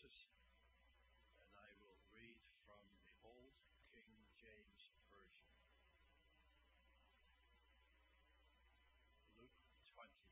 verses, and I will read from the Old King James Version. Luke 20.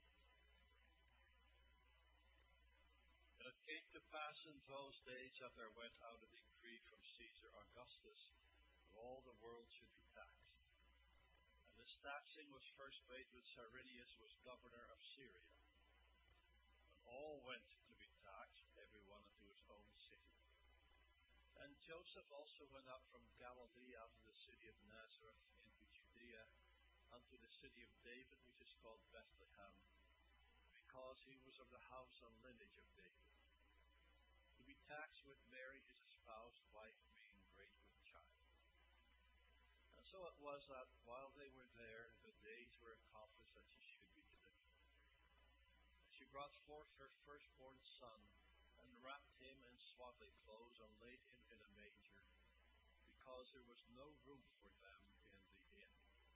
And it came to pass in those days that there went out a decree from Caesar Augustus that all the world should be taxed. And this taxing was first made when Cyrenius was governor of Syria. And all went to be taxed, every one unto his own city. And Joseph also went up from Galilee out of the city of Nazareth into Judea, unto the city of David, which is called Bethlehem, because he was of the house and lineage of David, to be taxed with Mary his espoused wife, being great with child. And so it was that while they were there, the days were accomplished that she should be delivered. And she brought forth her firstborn son, and wrapped him in swaddling clothes, and laid him in a manger, because there was no room for them in the inn.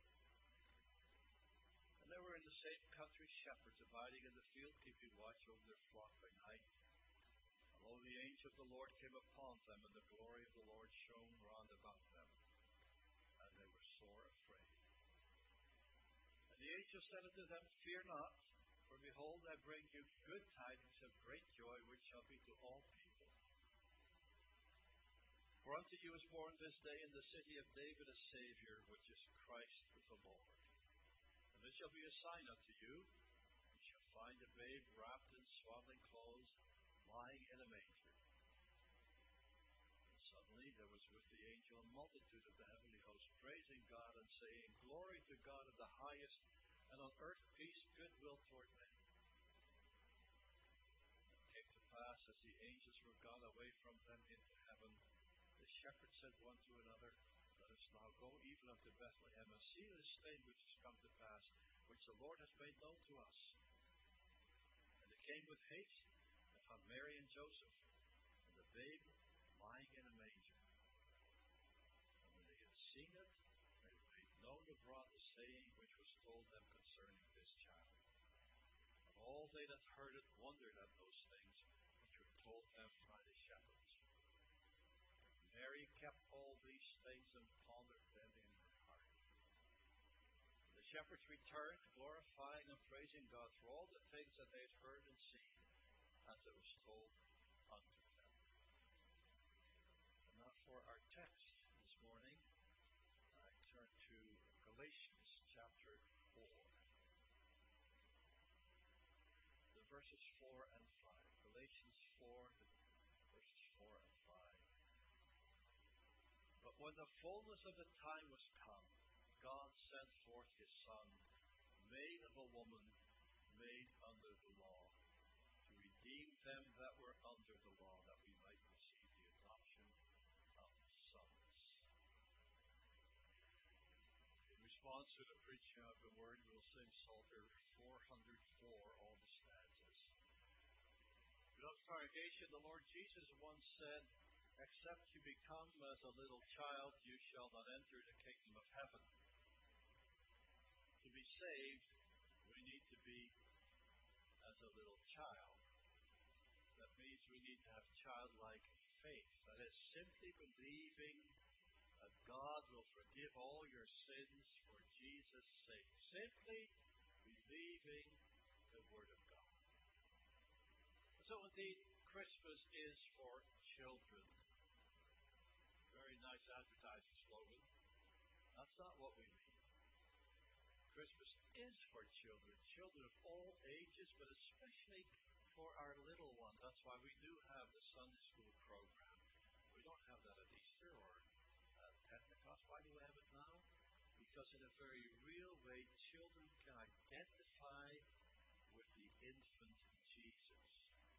And there were in the same country shepherds abiding in the field, keeping watch over their flock by night. And lo, the angel of the Lord came upon them, and the glory of the Lord shone round about them, and they were sore afraid. And the angel said unto them, Fear not, for behold, I bring you good tidings of great joy, which shall be to all people. For unto you is born this day in the city of David a Saviour, which is Christ the Lord. And this shall be a sign unto you: you shall find a babe wrapped in swaddling clothes, lying in a manger. And suddenly there was with the angel a multitude of the heavenly host, praising God and saying, Glory to God in the highest, and on earth peace, goodwill toward men. It came to pass, as the angels were gone away from them into heaven, the shepherds said one to another, Let us now go even unto Bethlehem, and see this thing which is come to pass, which the Lord hath made known to us. And they came with haste, and found Mary and Joseph, and the babe lying in a manger. And when they had seen it, they made known abroad the saying which was told them concerning this child. And all they that heard it wondered at those things which were told them by the shepherds. Mary kept all these things and pondered them in her heart. And the shepherds returned, glorifying and praising God for all the things that they had heard and seen, as it was told unto them. And now for our text this morning, I turn to Galatians chapter 4. The verses 4 and 5. Galatians 4, verses 4 and 5. But when the fullness of the time was come, God sent forth his Son, made of a woman, made under the law, to redeem them that were under the law, that we might receive the adoption of sons. In response to the preaching of the word, we'll sing Psalter 404, all the stanzas. Without congregation, the Lord Jesus once said, Except you become as a little child, you shall not enter the kingdom of heaven. To be saved, we need to be as a little child. That means we need to have childlike faith. That is simply believing that God will forgive all your sins for Jesus' sake. Simply believing the Word of God. So indeed, Christmas is for children. Very nice advertising slogan. That's not what we mean. Christmas is for children, children of all ages, but especially for our little ones. That's why we do have the Sunday school program. We don't have that at Easter or at Pentecost. Why do we have it now? Because in a very real way, children can identify with the infant Jesus.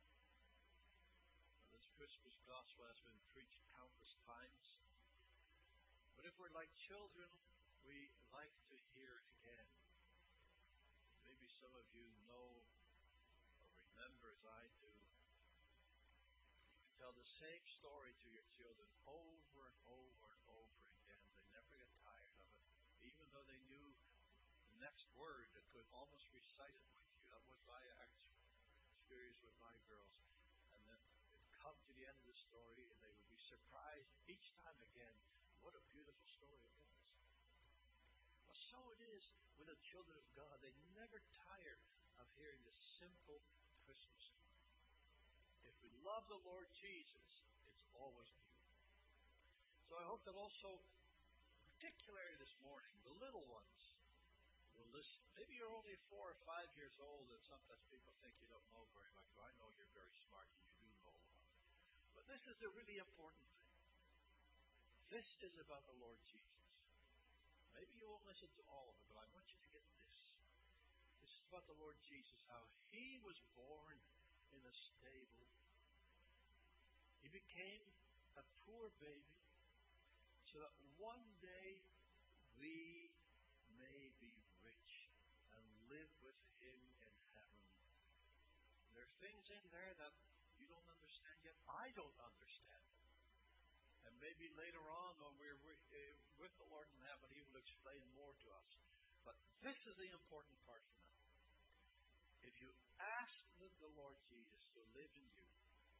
This Christmas gospel has been preached countless times. But if we're like children, we like to hear it again. Maybe some of you know or remember, as I do, you can tell the same story to your children over and over and over again. They never get tired of it, even though they knew the next word that could almost recite it with you. That was my experience with my girls. And then come to the the end of the story, and they would be surprised each time again. What a beautiful story it was. Well, so it is with the children of God. They never tire of hearing the simple Christmas story. If we love the Lord Jesus, it's always new. So I hope that also, particularly this morning, the little ones will listen. Maybe you're only 4 or 5 years old, and sometimes people think you don't know very much. Well, I know you're very smart and you do know a lot. But this is a really important thing. This is about the Lord Jesus. Maybe you won't listen to all of it, but I want you to get this. This is about the Lord Jesus, how He was born in a stable. He became a poor baby so that one day we may be rich and live with Him in heaven. There are things in there that you don't understand yet. I don't understand. And maybe later on when we're with the Lord in heaven, He will explain more to us. But this is the important part for now. If you ask the Lord Jesus to live in you,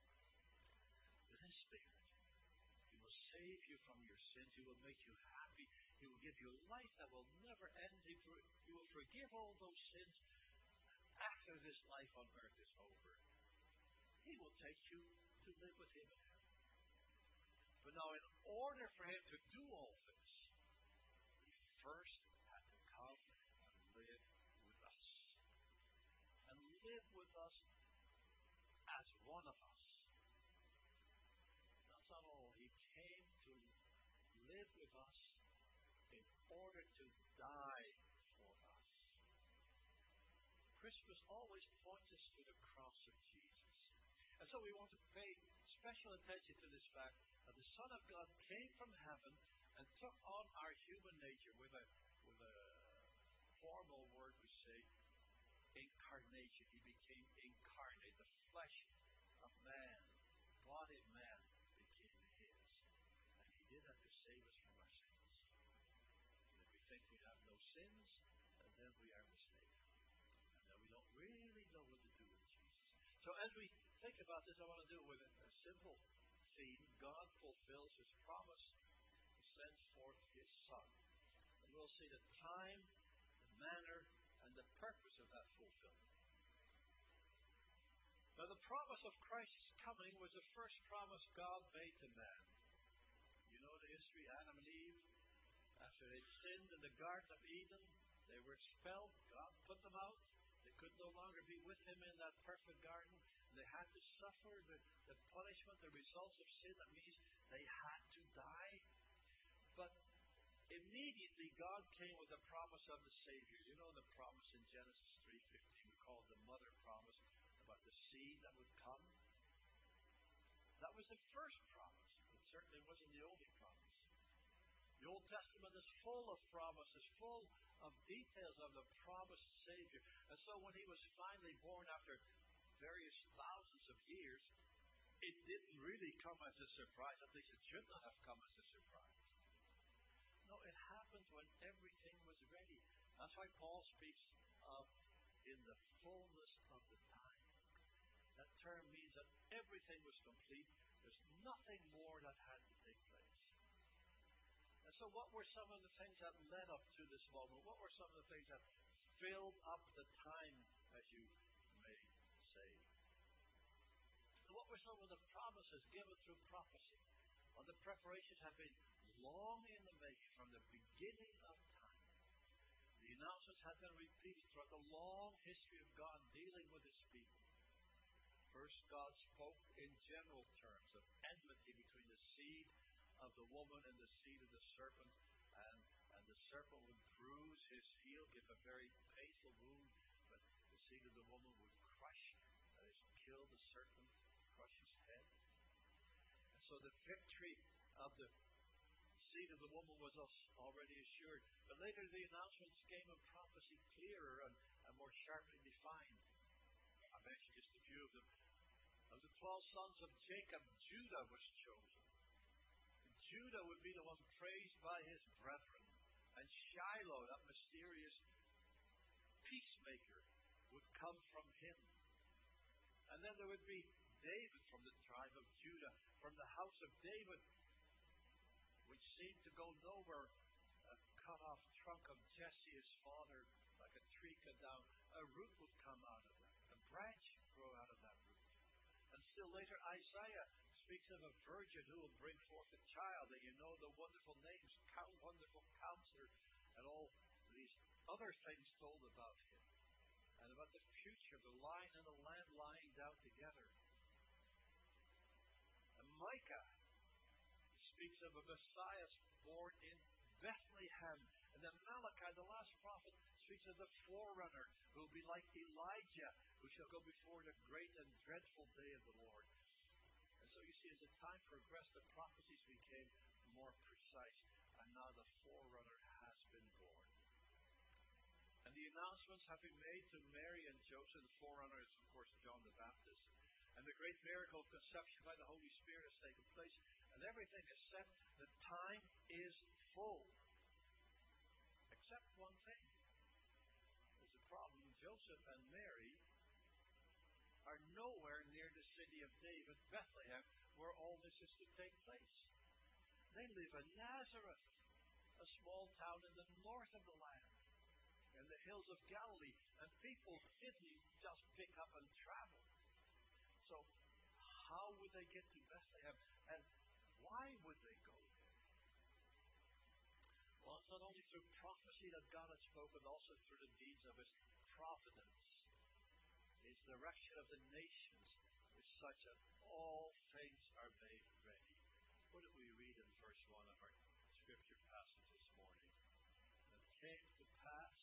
with His Spirit, He will save you from your sins. He will make you happy. He will give you a life that will never end. He will forgive all those sins after this life on earth is over. He will take you to live with Him in heaven. But now, in order for Him to do all this, He first had to come and live with us. And live with us as one of us. That's not all. He came to live with us in order to die for us. Christmas always points us to the cross of Jesus. And so we want to pay special attention to this fact that the Son of God came from heaven and took on our human nature with a formal word we say, incarnation. He became incarnate. The flesh of man, body of man, became His. And He did that to save us from our sins. And if we think we have no sins, then we are mistaken. And then we don't really know what to do with Jesus. So as we think about this, I want to do it with a simple theme. God fulfills His promise. He sends forth His Son. And we'll see the time, the manner, and the purpose of that fulfillment. Now, the promise of Christ's coming was the first promise God made to man. You know the history, Adam and Eve, after they sinned in the Garden of Eden, they were expelled. God put them out. They could no longer be with Him in that perfect garden. They had to suffer the punishment, the results of sin. That means they had to die. But immediately God came with the promise of the Savior. You know the promise in Genesis 3:15 called the mother promise about the seed that would come? That was the first promise. It certainly wasn't the only promise. The Old Testament is full of promises, full of details of the promised Savior. And so when He was finally born after various thousands of years, it didn't really come as a surprise. At least it should not have come as a surprise. No, it happened when everything was ready. That's why Paul speaks of in the fullness of the time. That term means that everything was complete. There's nothing more that had to take place. And so what were some of the things that led up to this moment? What were some of the things that filled up the time, as you may say? And what were some of the promises given through prophecy? Well, the preparations have been long in the making from the beginning of time. The announcements have been repeated throughout the long history of God dealing with His people. First, God spoke in general terms of enmity between the seed of the woman and the seed of the serpent, and the serpent would bruise his heel, give a very painful wound, but the seed of the woman would crush, that is, kill the serpent, crush his head. And so the victory of the seed of the woman was already assured. But later the announcements came in prophecy clearer and more sharply defined. I mentioned just a few of them. Of the 12 sons of Jacob, Judah was chosen. Judah would be the one praised by his brethren. And Shiloh, that mysterious peacemaker, would come from him. And then there would be David, from the tribe of Judah, from the house of David, which seemed to go nowhere, a cut-off trunk of Jesse, his father, like a tree cut down, a root would come out of that, a branch grow out of that root. And still later, Isaiah speaks of a virgin who will bring forth a child, and you know the wonderful names, Wonderful Counselor, and all these other things told about him, and about the future, the lion and the lamb lying down together. And Micah speaks of a Messiah born in Bethlehem. And then Malachi, the last prophet, speaks of the forerunner who will be like Elijah, who shall go before the great and dreadful day of the Lord. And so you see, as the time progressed, the prophecies became more precise. And now the forerunner has been born. And the announcements have been made to Mary and Joseph. The forerunner is, of course, John the Baptist. And the great miracle of conception by the Holy Spirit has taken place. And everything is set. The time is full. Except one thing. There's a problem. Joseph and Mary are nowhere near the city of David, Bethlehem, where all this is to take place. They live in Nazareth, a small town in the north of the land, in the hills of Galilee, and people didn't just pick up and travel. So how would they get to Bethlehem, and why would they go there? Well, it's not only through prophecy that God has spoken, also through the deeds of His providence. His direction of the nations is such that all things are made ready. What did we read in verse 1 of our scripture passage this morning? It came to pass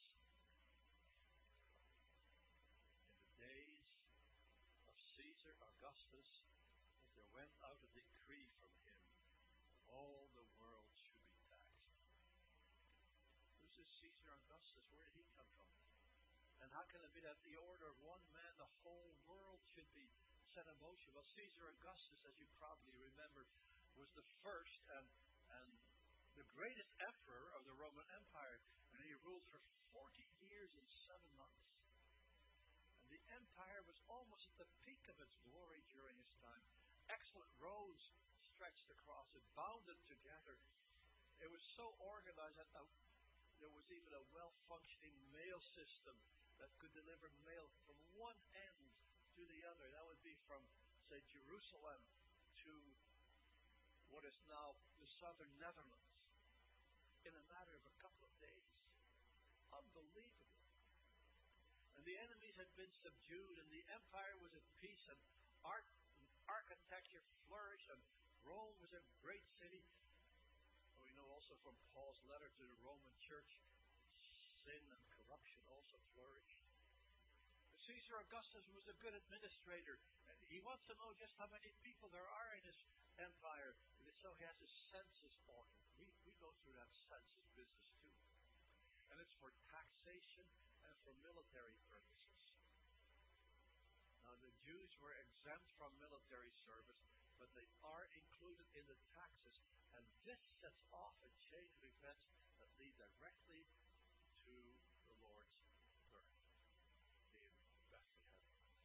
in the days of Caesar Augustus that there went out a decree from him that all the world should be taxed. Who's this Caesar Augustus? Where did he come from? And how can it be that the order of one man, the whole world should be set in motion? Well, Caesar Augustus, as you probably remember, was the first and the greatest emperor of the Roman Empire. And he ruled for 40 years and 7 months. And the empire was almost at the peak of its glory during his time. Excellent roads stretched across it, bound it together. It was so organized that there was even a well-functioning mail system that could deliver mail from one end to the other. That would be from, say, Jerusalem to what is now the southern Netherlands in a matter of a couple of days. Unbelievable. And the enemies had been subdued, and the empire was at peace, and architecture flourished, and Rome was a great city. We know also from Paul's letter to the Roman church, sin and corruption also flourished. But Caesar Augustus was a good administrator, and he wants to know just how many people there are in his empire, and so he has a census order. We go through that census business too. And it's for taxation and for military purposes. Now the Jews were exempt from military service, but they are included in the taxes, and this sets off a chain of events that lead directly to the Lord's birth in Bethlehem.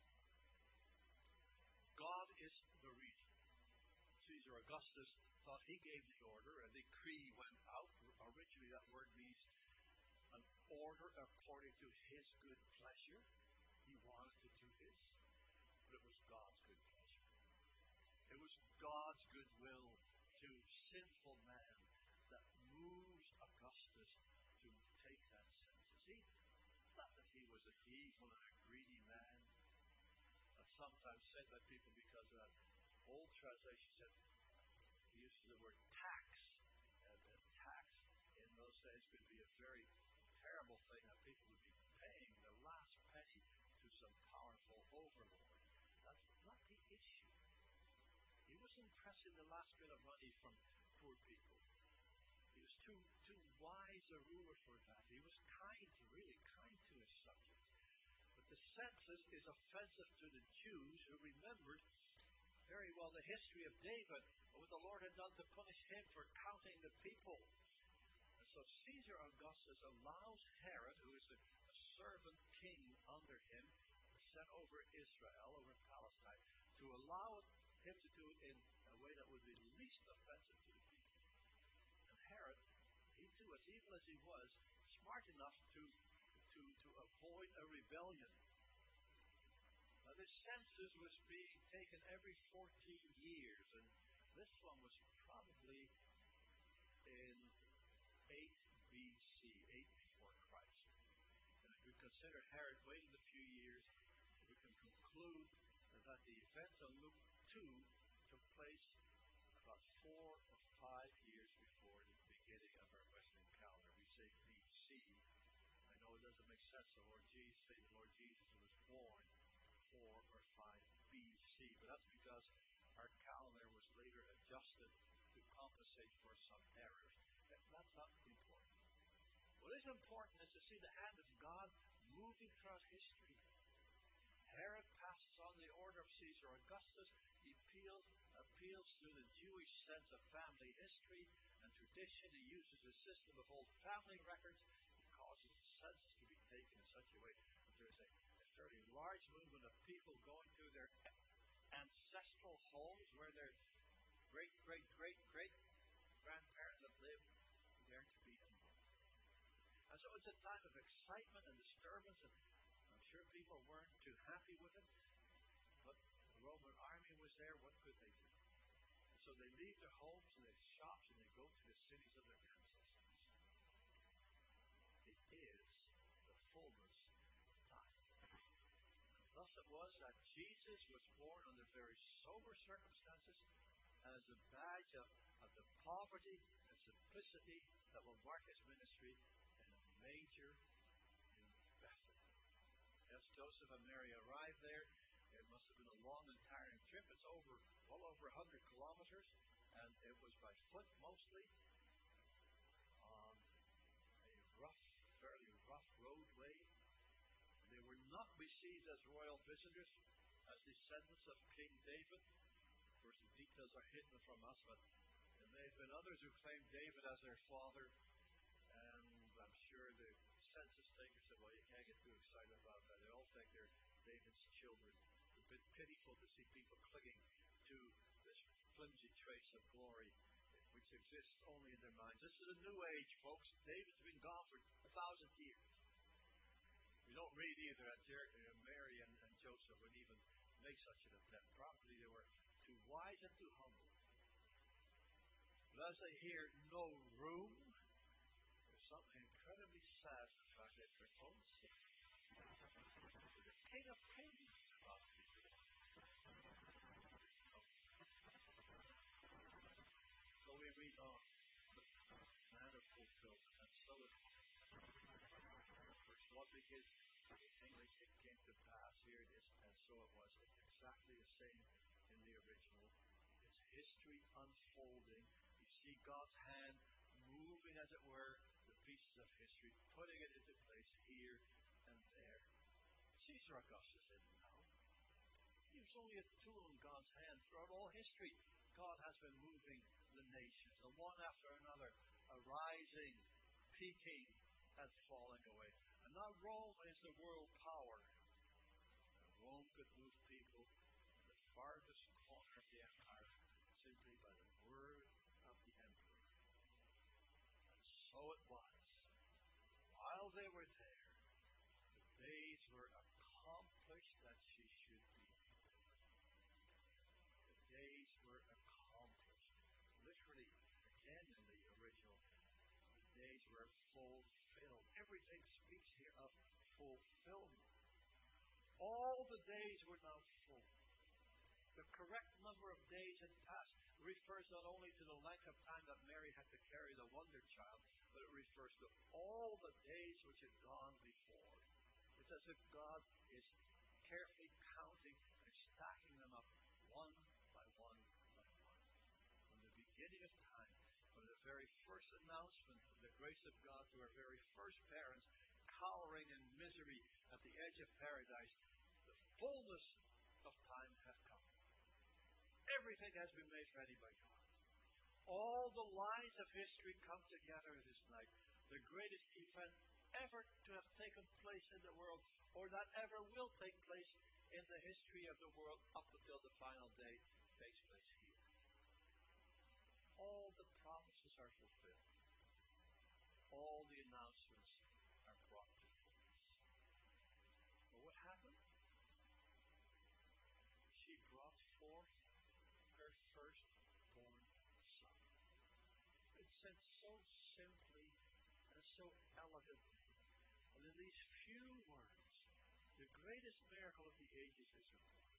God is the reason. Caesar Augustus thought he gave the order, a decree went out. Originally that word means an order according to his good pleasure. He wanted to do this, but it was God's good pleasure. It was God's goodwill to sinful man that moves Augustus to take that census. Not that he was an evil and a greedy man. That's sometimes said by people because old translation said he used the word tax. And tax in those days could be a very terrible thing that people would be paying the last penny to some powerful overlord. That's not the issue. He wasn't pressing the last bit of money from poor people. He was too wise a ruler for that. He was really kind to his subjects. But the census is offensive to the Jews who remembered very well the history of David, and what the Lord had done to punish him for counting the people. And so Caesar Augustus allows Herod, who is a servant king under him, set over Israel, over Palestine, to allow be least offensive to the people. And Herod, he too, as evil as he was, smart enough to avoid a rebellion. Now, this census was being taken every 14 years, and this one was probably in 8 BC, 8 before Christ. And if we consider Herod waiting a few years, we can conclude that the events of Luke 2 took place about 4 or 5 years before the beginning of our Western calendar. We say BC. I know it doesn't make sense. The Lord Jesus was born 4 or 5 BC, but that's because our calendar was later adjusted to compensate for some errors. That's not important. What is important is to see the hand of God moving throughout history. Herod passes on the order of Caesar Augustus. He appeals to the Jewish sense of family history and tradition. He uses a system of old family records. He causes the census to be taken in such a way that there is a fairly large movement of people going through their ancestral homes where their great-great-great-great-grandparents have lived. There to be involved. And so it's a time of excitement and disturbance, and I'm sure people weren't too happy with it, but the Roman army was there. What could they do? And so they leave their homes and their shops and they go to the cities of their ancestors. It is the fullness of time. And thus it was that Jesus was born under very sober circumstances as a badge of the poverty and simplicity that will mark his ministry in a major in Bethlehem. As Joseph and Mary arrived there, it must have been a long and tiring trip. It's well over 100 kilometers, and it was by foot mostly on a fairly rough roadway. They were not received as royal visitors, as descendants of King David. Of course, the details are hidden from us, but there may have been others who claimed David as their father, and I'm sure the census takers said, well, you can't get too excited about that. They all think they're David's children. It's a bit pitiful to see people clinging to this flimsy trace of glory which exists only in their minds. This is a new age, folks. David's been gone for 1,000 years. We don't read either that Mary and Joseph would even make such an attempt. Probably they were too wise and too humble. But as they hear no room, there's something incredibly sad in the fact that their own sin. The King of Kings about to be born. So we read on the man of fulfillment, and so it verse 1 begins, it came to pass, here it is, and so it was. It's exactly the same in the original. It's history unfolding. You see God's hand moving, as it were, the pieces of history, putting it into place here and there. Caesar Augustus didn't know. He was only a tool in God's hand. Throughout all history, God has been moving the nations, and one after another, arising, peaking, and falling away. And now Rome is the world power. And Rome could move people to the farthest corner of the empire simply by the word of the emperor. And so it was. While they were there, the days were accomplished that she should be. The days were accomplished. Literally, again in the original, the days were fulfilled. Everything speaks here of fulfillment. All the days were now full. The correct number of days had passed refers not only to the length of time that Mary had to carry the wonder child, but it refers to all the days which had gone before. It's as if God is carefully counting and stacking them up one by one by one. From the beginning of time, from the very first announcement of the grace of God to our very first parents, cowering in misery at the edge of paradise, the fullness of time has come. Everything has been made ready by God. All the lines of history come together this night. The greatest event ever to have taken place in the world, or that ever will take place in the history of the world up until the final day, takes place here. all the announcements are brought to pass. But what happened? She brought forth her firstborn son. It said so simply and so elegantly, and in these few words, the greatest miracle of the ages is reborn.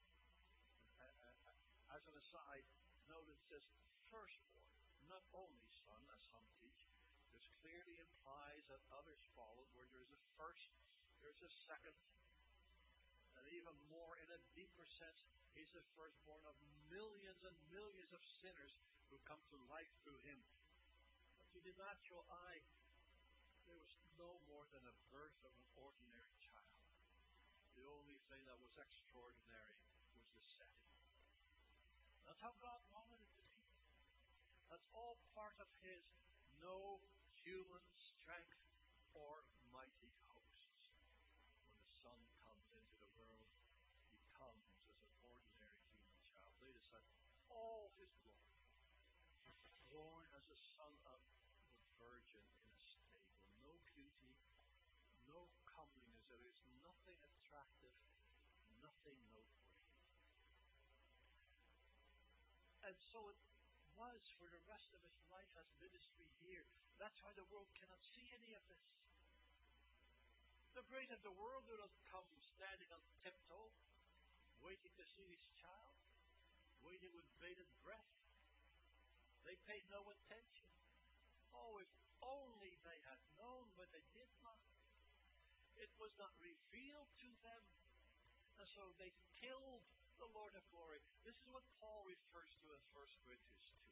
As an aside, notice this firstborn, not only son, as some teach. This clearly implies that others followed, where there's a first, there's a second, and even more in a deeper sense, he's the firstborn of millions and millions of sinners who come to life through him. But to the natural eye, there was no more than a birth of an ordinary child. The only thing that was extraordinary was the setting. That's how God wanted it to be. That's all part of his no human strength or mighty hosts. When the Son comes into the world, he comes as an ordinary human child, laid aside all his glory, born as a son of a virgin in a stable, no beauty, no comeliness. There is nothing attractive, nothing noteworthy. And so it was for the rest of his life as ministry here. That's why the world cannot see any of this. The great of the world do not come standing on tiptoe, waiting to see his child, waiting with bated breath. They paid no attention. Oh, if only they had known, but they did not. It was not revealed to them. And so they killed the Lord of glory. This is what Paul refers to in 1 Corinthians 2.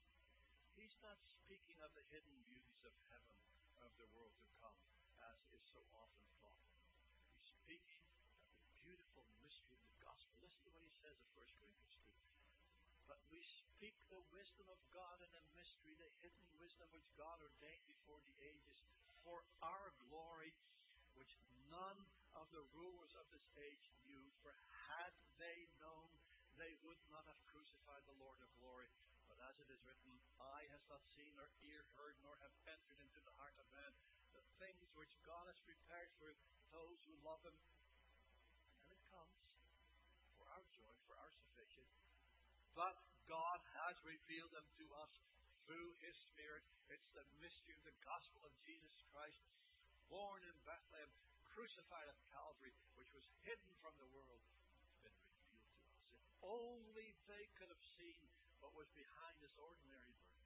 He's not speaking of the hidden beauties of heaven, of the world to come, as is so often thought. He's speaking of the beautiful mystery of the gospel. Listen to what he says in 1 Corinthians 2. But we speak the wisdom of God in a mystery, the hidden wisdom which God ordained before the ages, for our glory, which none of the rulers of this age knew. For had they known, they would not have crucified the Lord of glory. But as it is written, eye has not seen, nor ear heard, nor have entered into the heart of man the things which God has prepared for those who love him. And it comes for our joy, for our salvation. But God has revealed them to us through his Spirit. It's the mystery of the gospel of Jesus Christ, born in Bethlehem, crucified at Calvary, which was hidden from the world, been revealed to us. If only they could have seen what was behind this ordinary birth.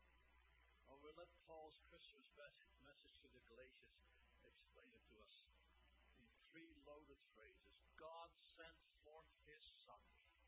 Oh, we'll let Paul's Christmas message to the Galatians explain it to us in three loaded phrases. God sent forth his Son.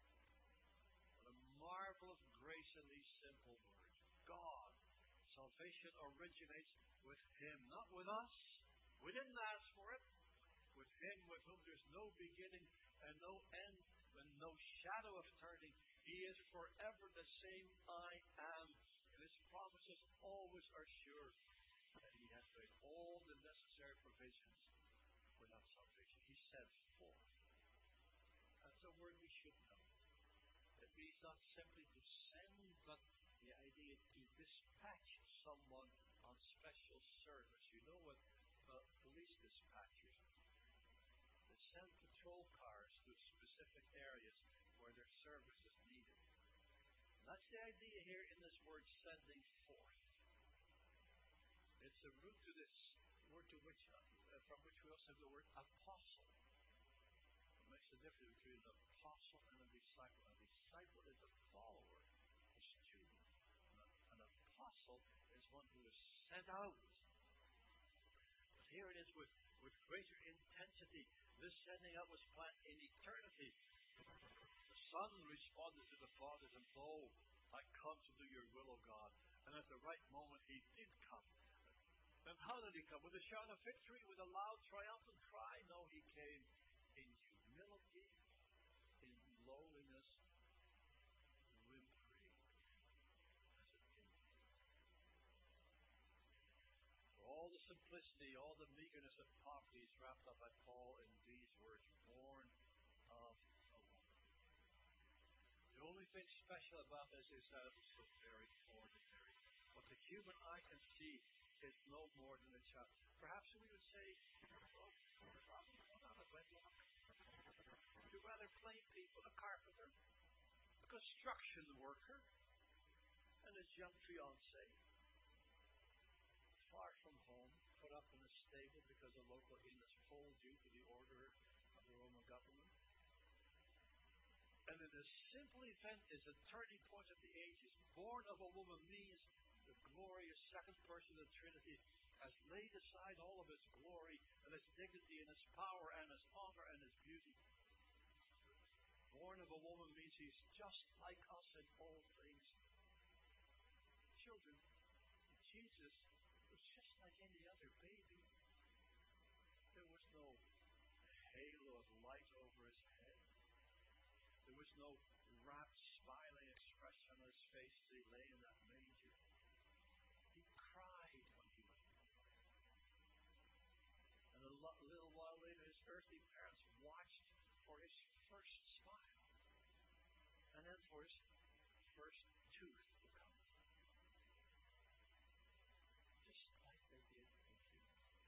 What a marvelous grace in these simple words. God. Salvation originates with him, not with us. We didn't ask for it. With him, with whom there's no beginning and no end, and no shadow of turning. He is forever the same I am. And his promises always are sure. And he has made all the necessary provisions for that salvation. He sent forth. That's a word we should know. It means not simply to send, but the idea to dispatch someone on special service. You know what police dispatchers do? They send patrol cars to specific areas where their service is needed. And that's the idea here in this word sending forth. It's a root to this word from which we also have the word apostle. It makes a difference between an apostle and a disciple. A disciple is a follower, a student. An apostle is one who is sent out. But here it is with greater intensity. This sending out was planned in eternity. The Son responded to the Father's and "Lo, I come to do your will, O God." And at the right moment, he did come. And how did he come? With a shout of victory, with a loud, triumphant cry? No, he came in humility, in lowliness, whimpering, as an infant. For all the simplicity, all the meagerness of poverty is wrapped up by Paul in these words, born of a woman. The only thing special about this is that it was so very ordinary. what the human eye can see is no more than a child. Perhaps we would say, well, probably not a wedlock. You'd rather plain people, a carpenter, a construction worker, and his young fiancée, far from home, put up in a stable because a local inn has told you to the order of the Roman government. And in a simple event is a turning point of the ages. Born of a woman means the glorious second person of the Trinity has laid aside all of his glory and his dignity and his power and his honor and his beauty. Born of a woman means he's just like us in all things. Children, Jesus was just like any other baby. There was no halo of light over his head. There was no rapt, smiling expression on his face as he lay in that manger. He cried when he was born. And a little while later, his earthly parents watched for his first smile, and then for his first tooth to come. Just like they did with you.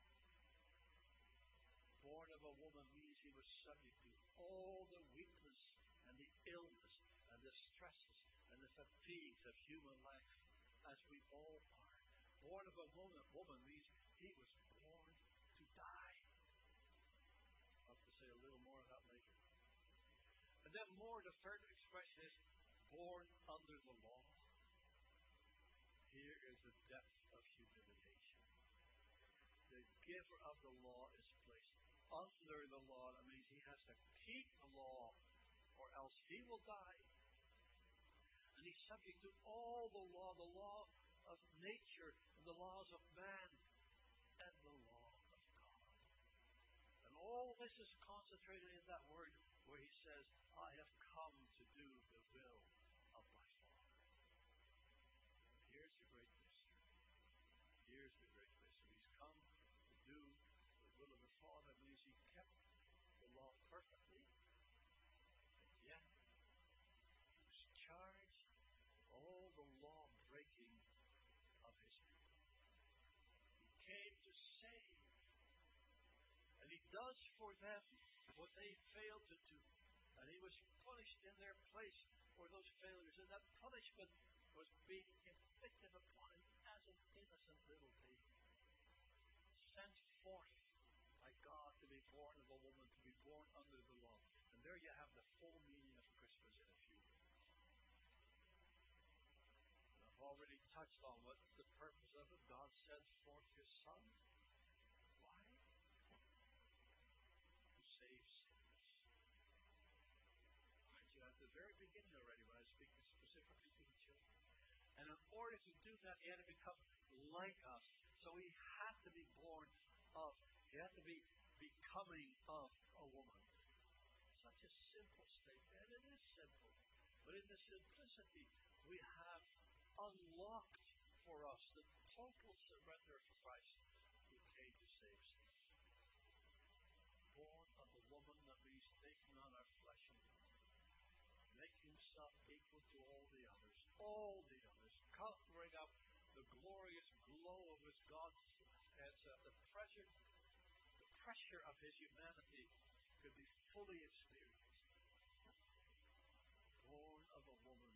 Born of a woman means he was subject to all the weakness and the illness and the stresses and the fatigues of human life, as we all are. Born of a woman means he was born to die. I'll have to say a little more of that later. And then more, the third expression is born under the law. Here is the depth of humiliation. The giver of the law is placed under the law. That means he has to keep the law, or else he will die. And he's subject to all the law of nature, and the laws of man, and the law of God. And all this is concentrated in that word where he says, I have come to do the will of my Father. Here's the great mystery. Here's the great mystery. He's come to do the will of the Father. That means he kept the law perfectly. Yet, he was charged with all the law breaking of his people. He came to save. And he does for them what they failed to do. And he was punished in their place for those failures. And that punishment was being inflicted upon him as an innocent little baby. Sent forth by God to be born of a woman, to be born under the law. And there you have the full meaning of Christmas in a few words. And I've already touched on what the purpose of it. God sent forth his Son. Why? To save sinners. Aren't you at the very beginning already when I was speaking specifically to the children? And in order to do that, he had to become like us. So he had to be born of, he had to be becoming of a woman. Such a simple statement, and it is simple. But in the simplicity, we have unlocked for us the total surrender of Christ who came to save sinners. Born of a woman, that means taking on our flesh and blood. Make himself equal to all the others, covering up the glorious glow of his God's as the pressure of his humanity could be fully experienced. Born of a woman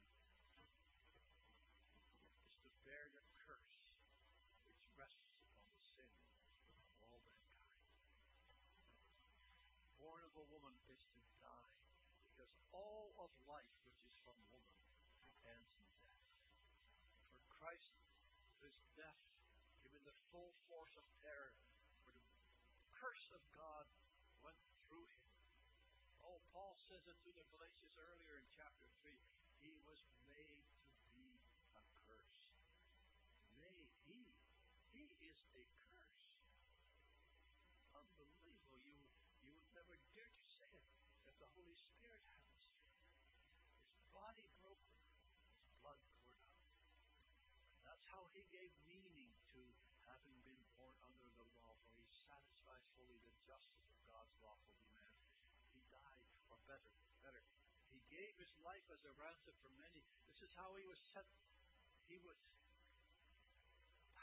is to bear the curse which rests upon the sin of all mankind. Born of a woman is to die, because all of life which is from woman ends in death. For Christ, his death, given the full force of terror, for the curse of God went through him. Oh, Paul says it to the Galatians earlier in chapter 3. He was made to be a curse. He is a curse. Unbelievable. You would never dare to say it if the Holy Spirit hadn't said it. His body broken, his blood poured out. That's how he gave meaning to having been born under the law, for he satisfies fully the justice of God's lawful demand. He died, or better, he gave his life as a ransom for many. This is how he was set. He was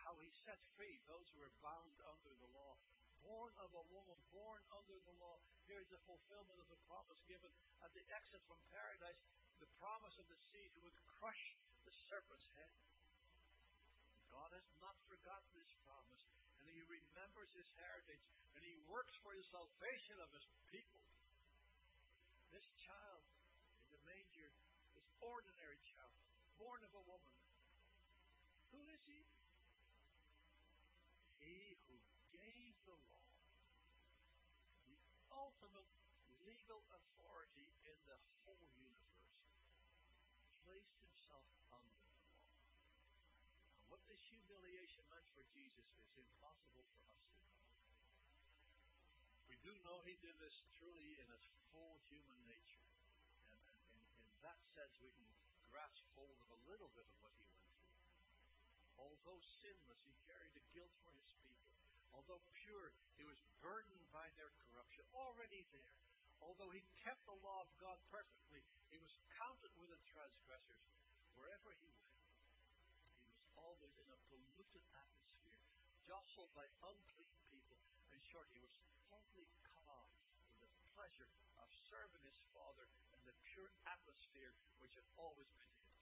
how he sets free those who are bound under the law. Born of a woman, born under the law. Here is the fulfillment of the promise given at the exit from paradise, the promise of the seed who would crush the serpent's head. God has not forgotten his promise, and he remembers his heritage, and he works for the salvation of his people. This child in the manger, this ordinary child, born of a woman, who is he? He who gave the law, the ultimate legal authority in the whole universe, placed himself under the law. And what this humiliation meant for Jesus is impossible for us to know. We do know he did this truly in his full human nature. And in that sense, we can grasp hold of a little bit of what he went through. Although sinless, he carried the guilt for his people. Although pure, he was burdened by their corruption, already there. Although he kept the law of God perfectly, he was counted with the transgressors. Wherever he went, he was always in a polluted atmosphere, jostled by unclean people. In short, he was totally cut off from the pleasure of serving his Father in the pure atmosphere which had always been his.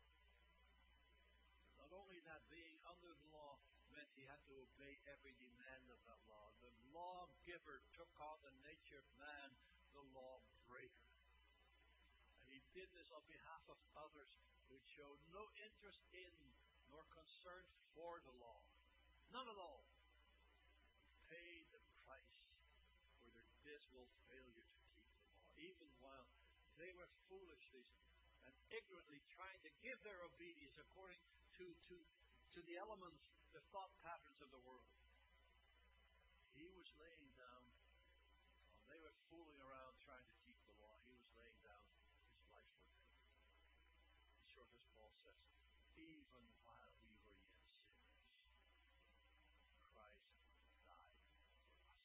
Not only that, being under the law meant he had to obey every demand of that law. The lawgiver took on the nature of man, the lawbreaker. And he did this on behalf of others who showed no interest in nor concern for the law. None at all. Paid the price for their dismal failure to keep the law, even while they were foolishly and ignorantly trying to give their obedience according to the elements, the thought patterns of the world. He was laying down, while they were fooling around trying to keep the law, he was laying down his life for them. In short, as Paul says, even while we were yet sinners, Christ died for us.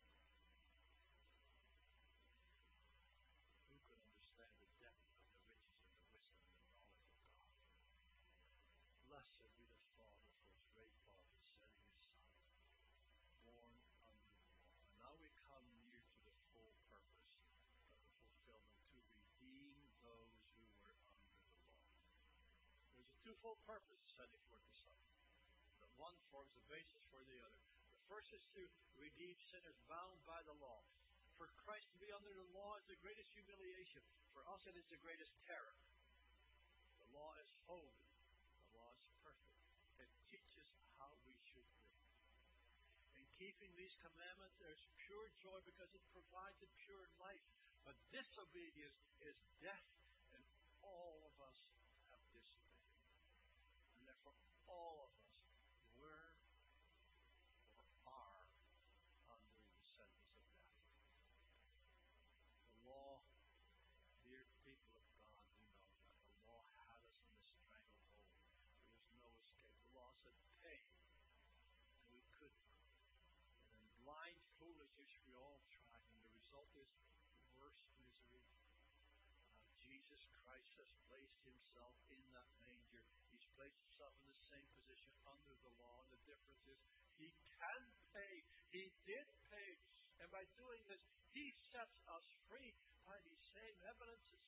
Who could understand the depth of the riches and the wisdom and the knowledge of God? Blessed be the Father for his great Father sending his Son, born under the law. And now we come near to the full purpose of the fulfillment, to redeem those who were under the law. There's a twofold purpose sending forth the Son. The one forms the basis for the other. The first is to redeem sinners bound by the law. For Christ to be under the law is the greatest humiliation. For us it is the greatest terror. The law is holy. The law is perfect. It teaches how we should live. In keeping these commandments, there's pure joy because it provides a pure life. But disobedience is death, and all of us have disobeyed. And therefore, all of us were or are under the sentence of death. The law, dear people of God, we know that the law had us in the stranglehold. There was no escape. The law said, pay. And we couldn't. And in blind foolishness, we all tried. And the result is worse misery. Jesus Christ has placed himself in that manger. He's placed himself in the same position under the law. And the difference is he can pay. He did pay. And by doing this, he sets us free by these same evidences.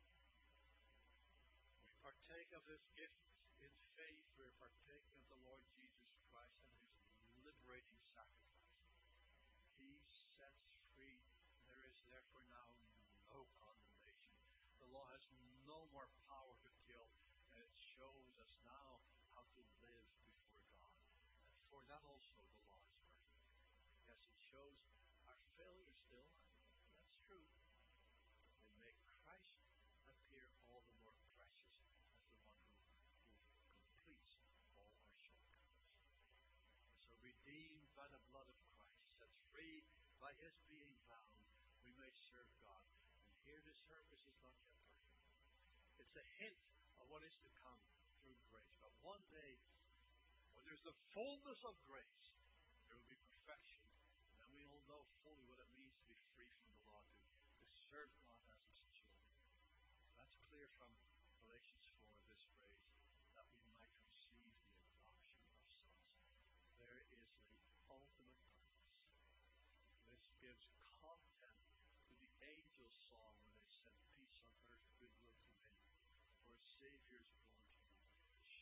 We partake of this gift in faith. We are partaking of the Lord Jesus Christ and his liberating sacrifice. He sets free. There is therefore now no condemnation. The law has no more power to kill, and it shows us now how to live before God. And for that also the law is perfect. Yes, it shows our failure still, that's true. It makes Christ appear all the more precious as the one who completes all our shortcomings. So redeemed by the blood of Christ, set free by his being bound, we may serve God. And here the service is not yet perfect. It's a hint of what is to come through grace. But one day, when there's the fullness of grace, there will be perfection. And then we all know fully what it means to be free from the law, to serve God as his children. That's clear from Galatians 4, this phrase, that we might receive the adoption of sons.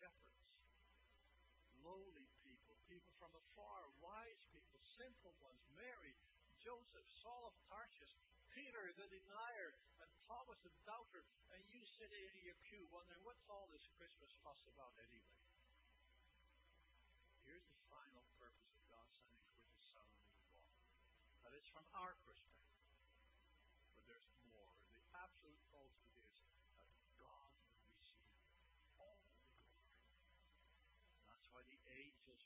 shepherds, lowly people, people from afar, wise people, simple ones, Mary, Joseph, Saul of Tarsus, Peter the denier, and Thomas the doubter, and you sitting in your pew wondering, what's all this Christmas fuss about anyway? Here's the final purpose of God sending forth His Son on the wall. That is from our perspective. But there's more. The absolute ultimate is that God will receive all the glory. That's why the angels'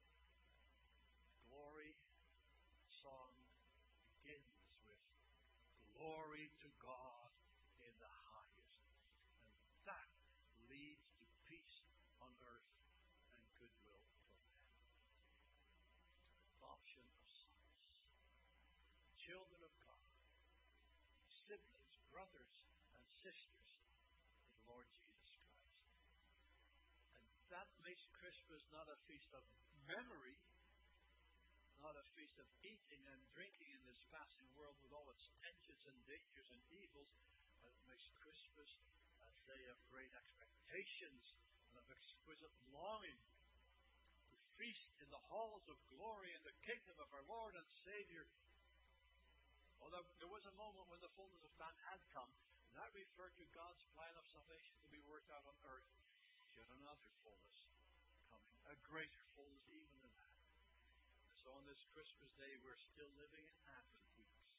glory song begins with glory to God in the highest. And that leads to peace on earth and goodwill for men. Adoption of sons, children of God, siblings, brothers, and sisters in the Lord Jesus Christ. And that makes Christmas not a feast of memory, not a feast of eating and drinking in this passing world with all its tensions and dangers and evils, but it makes Christmas a day of great expectations and of exquisite longing to feast in the halls of glory in the kingdom of our Lord and Savior. Although there was a moment when the fullness of time had come, and that referred to God's plan of salvation to be worked out on earth. Yet another fullness coming, a greater fullness even than that. So on this Christmas day, we're still living in Advent weeks,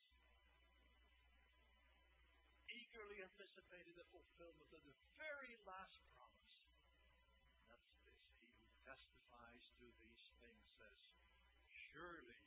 eagerly anticipating the fulfillment of the very last promise. That's this: He who testifies to these things says, surely